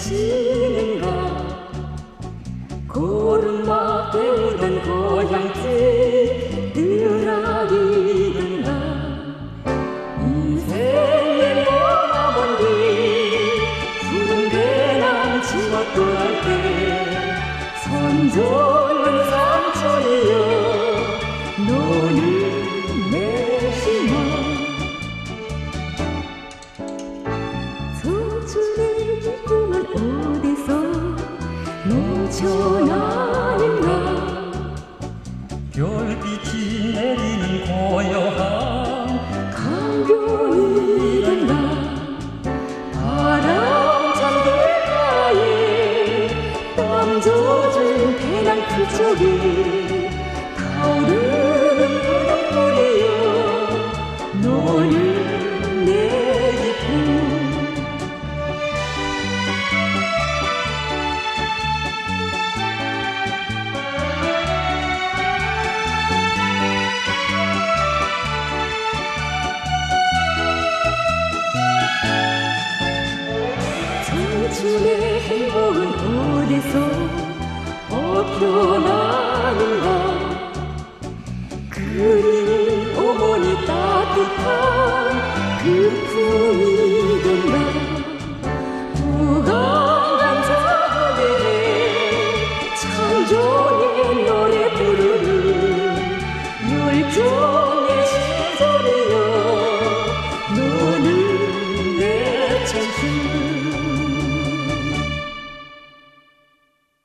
비치는가. 고름막 배우던 고향집 느라기는가. 인생의 머나먼 길 푸른 배낭 지워 떠날 때 선조는 삼촌이여 너는 내 희망. 청춘의 꿈은 어디서 멈춰나는가. 별빛이 내리는 고요한 강변이던가. 바람찬 길가에 땀 젖은 배낭 풀쪽이 타오르는 바닷물이여 너는 내 기쁨. 청춘의 행복은 어디서 엎혀나는가. 그리운 어머니 따뜻한 그 품이던가.